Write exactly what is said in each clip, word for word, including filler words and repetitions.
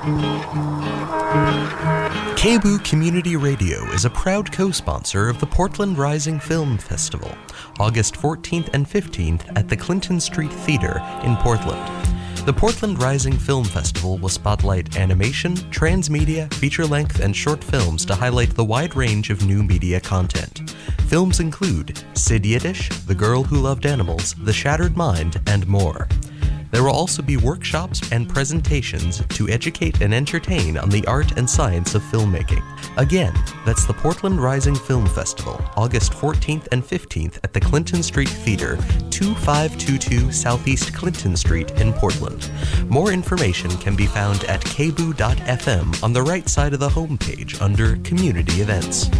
K B O O Community Radio is a proud co-sponsor of the Portland Rising Film Festival, August fourteenth and fifteenth at the Clinton Street Theater in Portland. The Portland Rising Film Festival will spotlight animation, transmedia, feature-length, and short films to highlight the wide range of new media content. Films include Sid Yiddish, The Girl Who Loved Animals, The Shattered Mind, and more. There will also be workshops and presentations to educate and entertain on the art and science of filmmaking. Again, that's the Portland Rising Film Festival, August fourteenth and fifteenth at the Clinton Street Theater, twenty-five twenty-two Southeast Clinton Street in Portland. More information can be found at k b o o dot f m on the right side of the homepage under Community Events.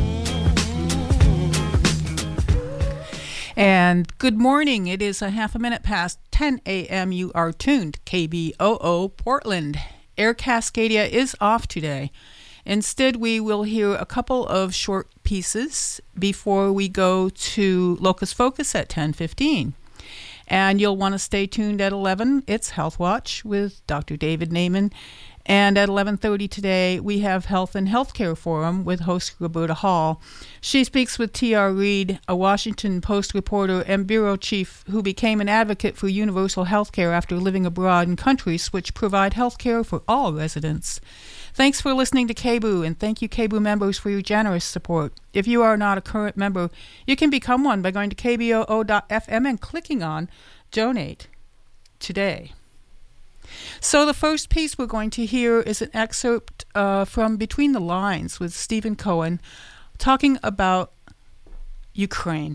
And good morning. It is a half a minute past ten a.m. You are tuned K B O O Portland. Air Cascadia is off today. Instead, we will hear a couple of short pieces before we go to Locus Focus at ten fifteen. And you'll want to stay tuned at eleven. It's Health Watch with Doctor David Naiman. And at eleven thirty today, we have Health and Healthcare Forum with host Roberta Hall. She speaks with T R. Reid, a Washington Post reporter and bureau chief who became an advocate for universal health care after living abroad in countries which provide health care for all residents. Thanks for listening to K B O O, and thank you K B O O members for your generous support. If you are not a current member, you can become one by going to k b o o dot f m and clicking on Donate today. So the first piece we're going to hear is an excerpt uh, from Between the Lines with Stephen Cohen talking about Ukraine.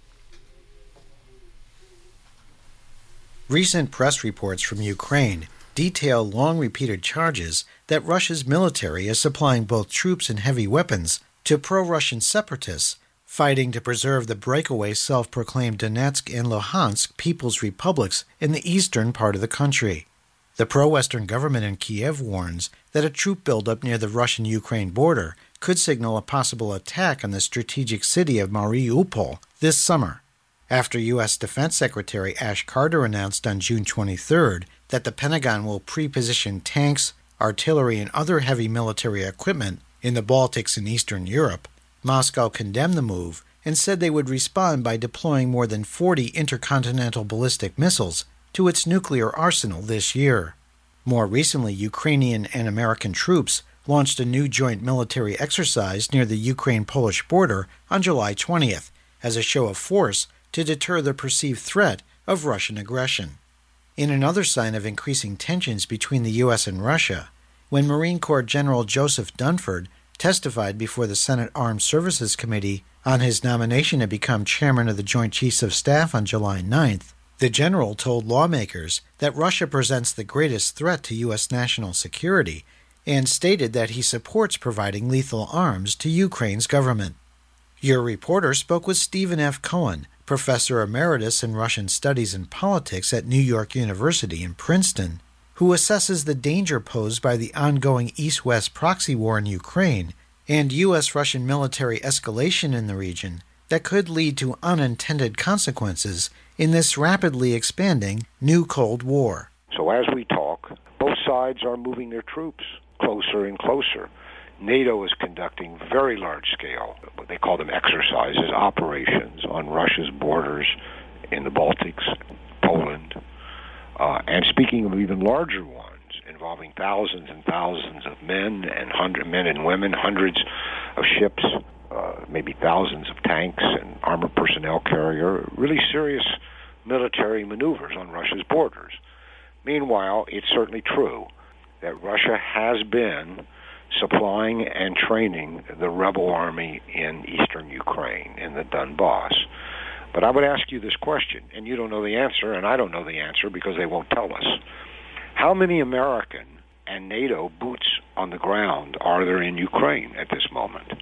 Recent press reports from Ukraine detail long-repeated charges that Russia's military is supplying both troops and heavy weapons to pro-Russian separatists fighting to preserve the breakaway self-proclaimed Donetsk and Luhansk People's Republics in the eastern part of the country. The pro-Western government in Kiev warns that a troop buildup near the Russian-Ukraine border could signal a possible attack on the strategic city of Mariupol this summer, after U S Defense Secretary Ash Carter announced on June twenty-third that the Pentagon will pre-position tanks, artillery, and other heavy military equipment in the Baltics and Eastern Europe. Moscow condemned the move and said they would respond by deploying more than forty intercontinental ballistic missiles to its nuclear arsenal this year. More recently, Ukrainian and American troops launched a new joint military exercise near the Ukraine-Polish border on July twentieth as a show of force to deter the perceived threat of Russian aggression. In another sign of increasing tensions between the U S and Russia, when Marine Corps General Joseph Dunford testified before the Senate Armed Services Committee on his nomination to become chairman of the Joint Chiefs of Staff on July ninth, the general told lawmakers that Russia presents the greatest threat to U S national security and stated that he supports providing lethal arms to Ukraine's government. Your reporter spoke with Stephen F. Cohen, professor emeritus in Russian Studies and Politics at New York University in Princeton, who assesses the danger posed by the ongoing East-West proxy war in Ukraine and U S-Russian military escalation in the region that could lead to unintended consequences in this rapidly expanding new Cold War. So as we talk, both sides are moving their troops closer and closer. NATO is conducting very large-scale, what they call them exercises, operations on Russia's borders in the Baltics, Poland, uh, and speaking of even larger ones, involving thousands and thousands of men and hundred men and women, hundreds of ships, uh, maybe thousands of tanks and armored personnel carrier, really serious military maneuvers on Russia's borders. Meanwhile, it's certainly true that Russia has been supplying and training the rebel army in eastern Ukraine, in the Donbass. But I would ask you this question, and you don't know the answer, and I don't know the answer because they won't tell us. How many American and NATO boots on the ground are there in Ukraine at this moment?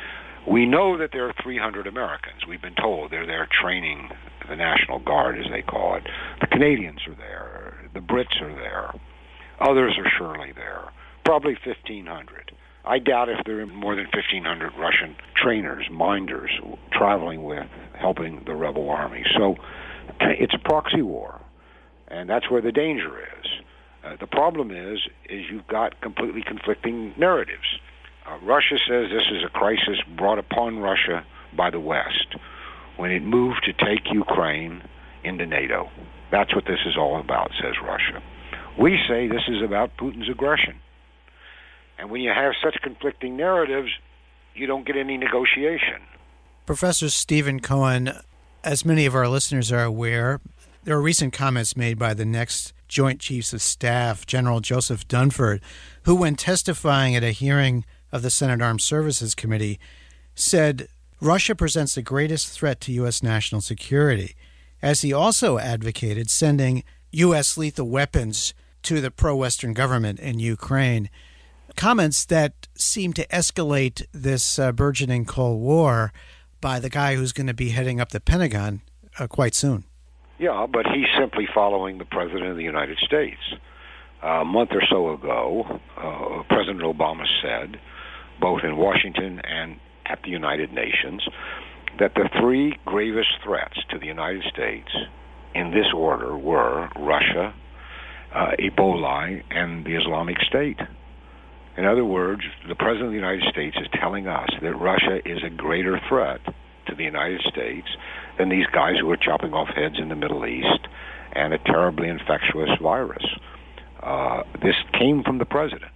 We know that there are three hundred Americans. We've been told they're there training the National Guard, as they call it. The Canadians are there. The Brits are there. Others are surely there. Probably fifteen hundred. I doubt if there are more than fifteen hundred Russian trainers, minders, traveling with, helping the rebel army. So it's a proxy war, and that's where the danger is. Uh, the problem is, is you've got completely conflicting narratives. Uh, Russia says this is a crisis brought upon Russia by the West when it moved to take Ukraine into NATO. That's what this is all about, says Russia. We say this is about Putin's aggression. And when you have such conflicting narratives, you don't get any negotiation. Professor Stephen Cohen, as many of our listeners are aware, there are recent comments made by the next Joint Chiefs of Staff, General Joseph Dunford, who, when testifying at a hearing of the Senate Armed Services Committee, said Russia presents the greatest threat to U S national security, as he also advocated sending U S lethal weapons to the pro-Western government in Ukraine. Comments that seem to escalate this uh, burgeoning Cold War by the guy who's going to be heading up the Pentagon uh, quite soon. Yeah, but he's simply following the President of the United States. Uh, a month or so ago, uh, President Obama said, both in Washington and at the United Nations, that the three gravest threats to the United States in this order were Russia, uh, Ebola, and the Islamic State. In other words, the President of the United States is telling us that Russia is a greater threat to the United States than these guys who are chopping off heads in the Middle East and a terribly infectious virus. Uh, this came from the President.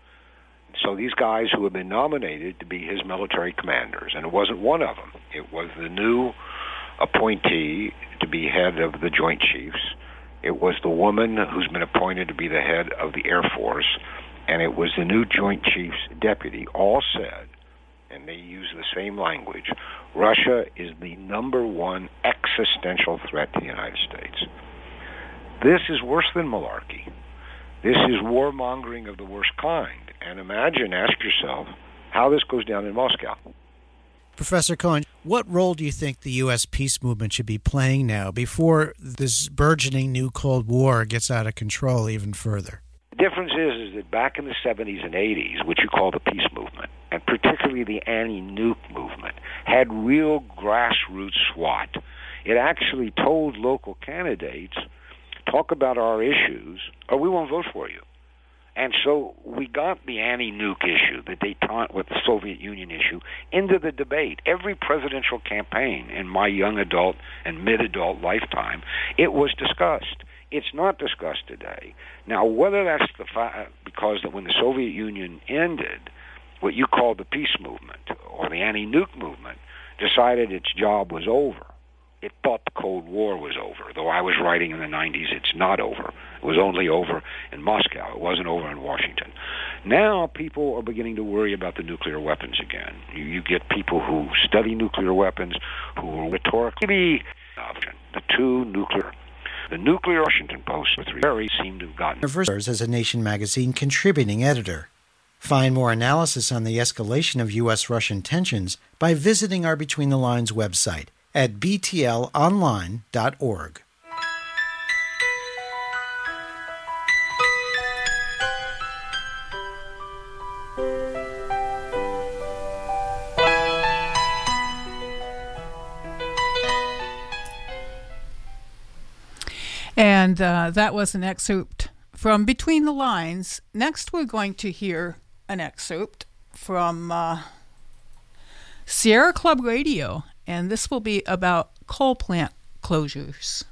So these guys who have been nominated to be his military commanders, and it wasn't one of them, it was the new appointee to be head of the Joint Chiefs, it was the woman who's been appointed to be the head of the Air Force, and it was the new Joint Chiefs deputy, all said, and they use the same language, Russia is the number one existential threat to the United States. This is worse than malarkey. This is warmongering of the worst kind. And imagine, ask yourself, how this goes down in Moscow. Professor Cohen, what role do you think the U S peace movement should be playing now before this burgeoning new Cold War gets out of control even further? The difference is, is that back in the seventies and eighties, what you call the peace movement, and particularly the anti-nuke movement, had real grassroots SWAT. It actually told local candidates, talk about our issues, or we won't vote for you. And so we got the anti-nuke issue, the détente with the Soviet Union issue, into the debate. Every presidential campaign in my young adult and mid-adult lifetime, it was discussed. It's not discussed today. Now, whether that's the fa- because that when the Soviet Union ended, what you call the peace movement or the anti-nuke movement decided its job was over. It thought the Cold War was over, though I was writing in the nineties, it's not over. It was only over in Moscow. It wasn't over in Washington. Now people are beginning to worry about the nuclear weapons again. You, you get people who study nuclear weapons, who are rhetorically the two nuclear. The nuclear Washington Post with very seem to have gotten... As a Nation magazine contributing editor. Find more analysis on the escalation of U S Russian tensions by visiting our Between the Lines website at b t l online dot org. And uh, that was an excerpt from Between the Lines. Next, we're going to hear an excerpt from uh, Sierra Club Radio, and this will be about coal plant closures.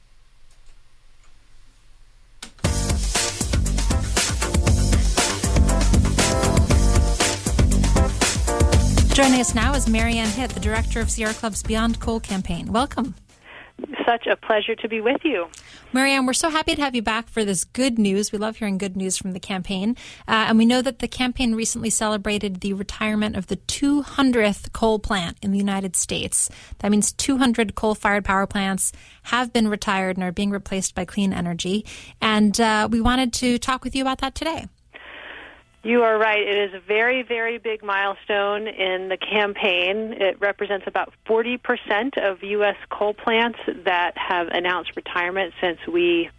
Joining us now is Marianne Hitt, the director of Sierra Club's Beyond Coal campaign. Welcome. Such a pleasure to be with you. Marianne, we're so happy to have you back for this good news. We love hearing good news from the campaign. Uh, and we know that the campaign recently celebrated the retirement of the two hundredth coal plant in the United States. That means two hundred coal-fired power plants have been retired and are being replaced by clean energy. And uh, we wanted to talk with you about that today. You are right. It is a very, very big milestone in the campaign. It represents about forty percent of U S coal plants that have announced retirement since we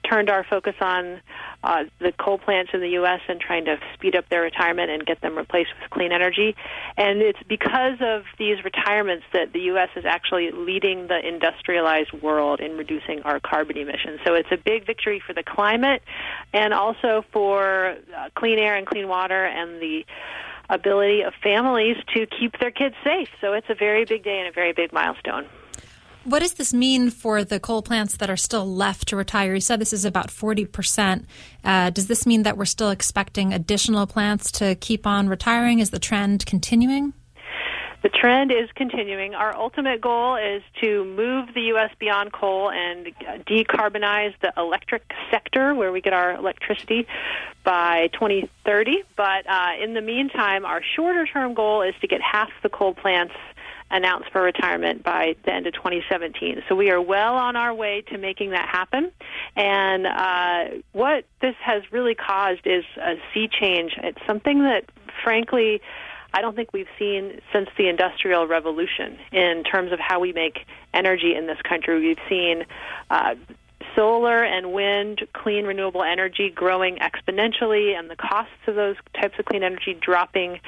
turned our focus on uh, the coal plants in the U S and trying to speed up their retirement and get them replaced with clean energy. And it's because of these retirements that the U S is actually leading the industrialized world in reducing our carbon emissions. So it's a big victory for the climate and also for uh, clean air and clean water and the ability of families to keep their kids safe. So it's a very big day and a very big milestone. What does this mean for the coal plants that are still left to retire? You said this is about forty percent. Uh, does this mean that we're still expecting additional plants to keep on retiring? Is the trend continuing? The trend is continuing. Our ultimate goal is to move the U S beyond coal and decarbonize the electric sector where we get our electricity by twenty thirty. But uh, in the meantime, our shorter-term goal is to get half the coal plants announced for retirement by the end of twenty seventeen. So we are well on our way to making that happen. And uh, what this has really caused is a sea change. It's something that, frankly, I don't think we've seen since the Industrial Revolution in terms of how we make energy in this country. We've seen uh, solar and wind, clean renewable energy growing exponentially, and the costs of those types of clean energy dropping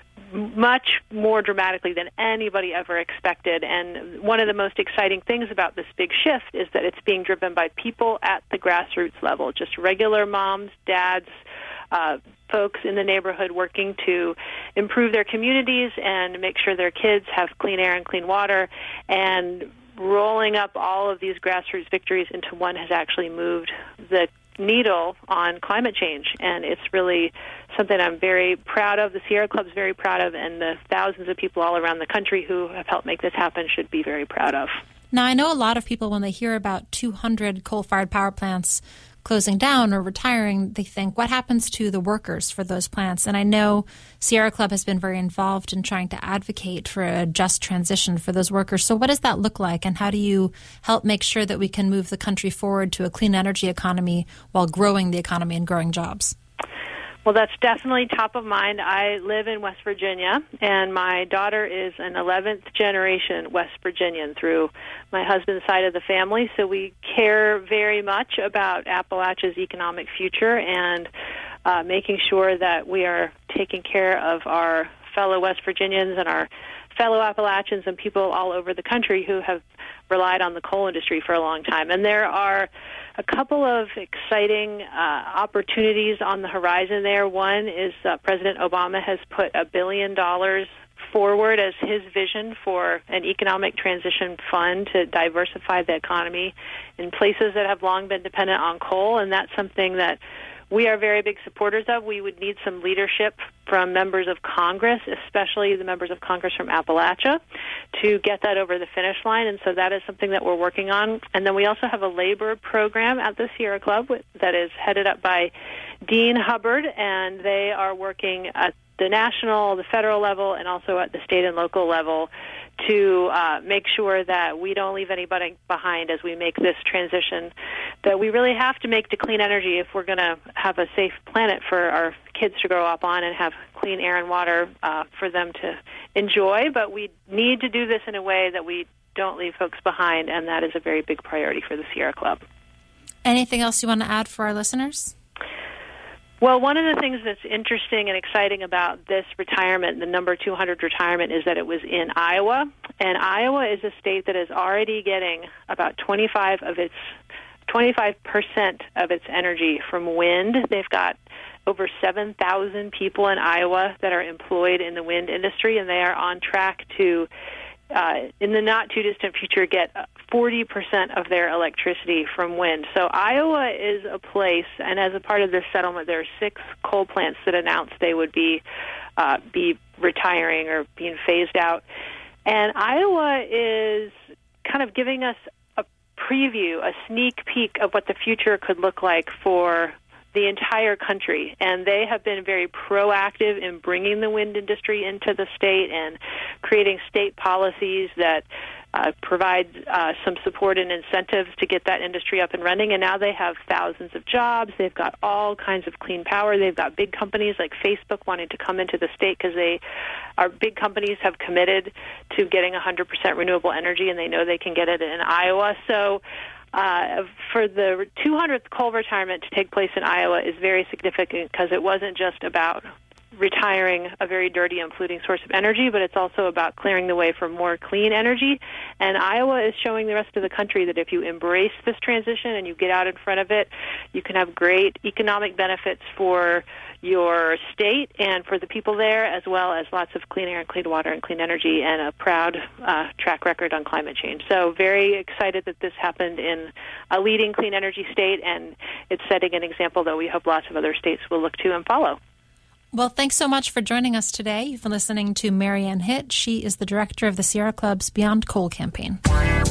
much more dramatically than anybody ever expected. And one of the most exciting things about this big shift is that it's being driven by people at the grassroots level, just regular moms, dads, uh, folks in the neighborhood working to improve their communities and make sure their kids have clean air and clean water. And rolling up all of these grassroots victories into one has actually moved the needle on climate change, and it's really something I'm very proud of. The Sierra Club's very proud of, and the thousands of people all around the country who have helped make this happen should be very proud of. Now, I know a lot of people, when they hear about two hundred coal-fired power plants closing down or retiring, they think, what happens to the workers for those plants? And I know Sierra Club has been very involved in trying to advocate for a just transition for those workers. So what does that look like, and how do you help make sure that we can move the country forward to a clean energy economy while growing the economy and growing jobs? Well, that's definitely top of mind. I live in West Virginia, and my daughter is an eleventh generation West Virginian through my husband's side of the family, so we care very much about Appalachia's economic future and uh, making sure that we are taking care of our fellow West Virginians and our fellow Appalachians and people all over the country who have relied on the coal industry for a long time. And there are a couple of exciting uh, opportunities on the horizon there. One is uh, President Obama has put a billion dollars forward as his vision for an economic transition fund to diversify the economy in places that have long been dependent on coal, and that's something that we are very big supporters of. We would need some leadership from members of Congress, especially the members of Congress from Appalachia, to get that over the finish line. And so that is something that we're working on. And then we also have a labor program at the Sierra Club that is headed up by Dean Hubbard, and they are working at the national, the federal level, and also at the state and local level to uh, make sure that we don't leave anybody behind as we make this transition that we really have to make to clean energy if we're going to have a safe planet for our kids to grow up on and have clean air and water uh, for them to enjoy. But we need to do this in a way that we don't leave folks behind, and that is a very big priority for the Sierra Club. Anything else you want to add for our listeners? Well, one of the things that's interesting and exciting about this retirement, the number two hundred retirement, is that it was in Iowa. And Iowa is a state that is already getting about twenty-five of its twenty-five percent of its energy from wind. They've got over seven thousand people in Iowa that are employed in the wind industry, and they are on track to, uh, in the not-too-distant future, get forty percent of their electricity from wind. So Iowa is a place, and as a part of this settlement, there are six coal plants that announced they would be uh, be retiring or being phased out. And Iowa is kind of giving us a preview, a sneak peek of what the future could look like for the entire country. And they have been very proactive in bringing the wind industry into the state and creating state policies that Uh, provide uh, some support and incentives to get that industry up and running. And now they have thousands of jobs. They've got all kinds of clean power. They've got big companies like Facebook wanting to come into the state because they are big companies have committed to getting one hundred percent renewable energy, and they know they can get it in Iowa. So uh, for the two hundredth coal retirement to take place in Iowa is very significant because it wasn't just about retiring a very dirty and polluting source of energy, but it's also about clearing the way for more clean energy. And Iowa is showing the rest of the country that if you embrace this transition and you get out in front of it, you can have great economic benefits for your state and for the people there, as well as lots of clean air and clean water and clean energy and a proud uh, track record on climate change. So very excited that this happened in a leading clean energy state, and it's setting an example that we hope lots of other states will look to and follow. Well, thanks so much for joining us today. You've been listening to Marianne Hitt. She is the director of the Sierra Club's Beyond Coal campaign.